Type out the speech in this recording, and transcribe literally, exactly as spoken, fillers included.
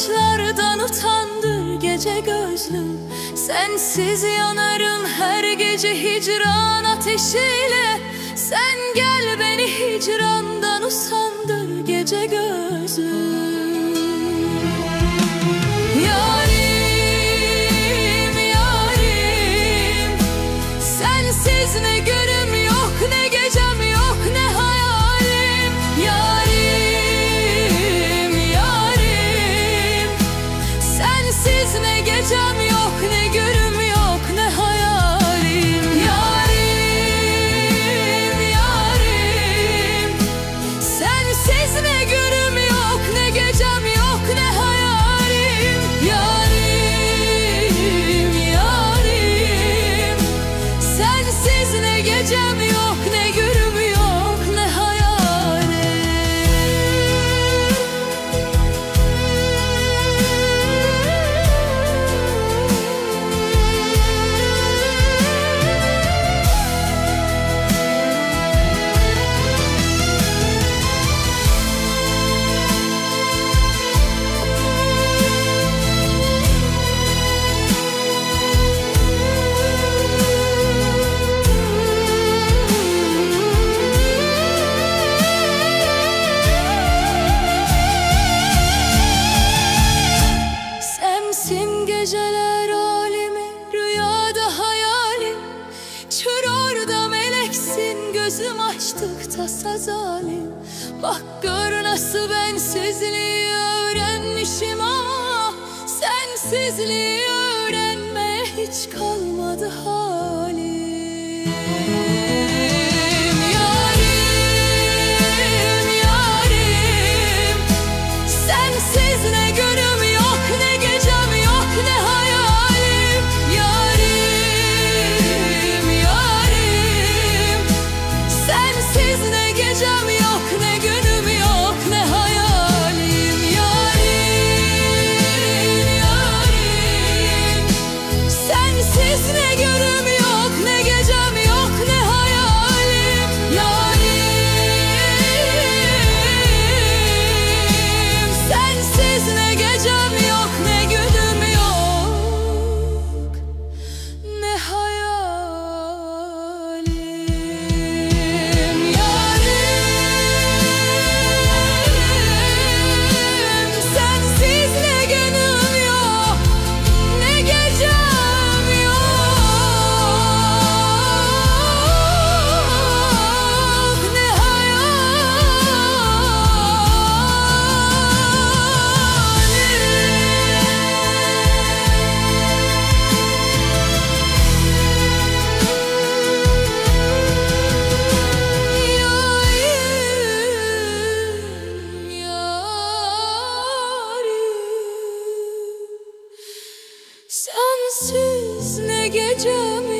bakışlardan utandır gece gözlüm. Sensiz yanarım her gece hicran ateşiyle. Sen gel beni hicrandan usandır gece gözlüm. Yarim, yarim, sensiz ne günüm yok, ne gecem yok, ne hayalim. Yarim, yarim, sensiz ne gecem yok, ne günüm yok, ne hayalim. Yarim, yarim, sensiz ne günüm yok, ne gecem yok, ne hayalim. Yarim, yarim, sensiz ne gecem yok, ne günüm yok, ne hayalim. Sensin geceler alemi, rüyada hayalim. Çür orada meleksin, gözüm açtıkta sazalim. Bak gör nasıl bensizliği öğrenmişim ama sensizliği öğrenmeye hiç kalmadı halim. Yarim, yarim, sensiz ne günüm yok, ne gecem yok, ne hayalim. Yarim, yarim, sensiz ne gecem yok, ne günüm yok, ne hayalim. Yarim, yarim, sensiz ne günüm yok, ne gecem yok, ne hayalim. Yarim, sensiz ne gecem yok, ne günüm yok, ne hayalim. Yarim, sensiz ne günüm yok, ne gecem yok, ne hayalim. Yarim, sensiz ne gecem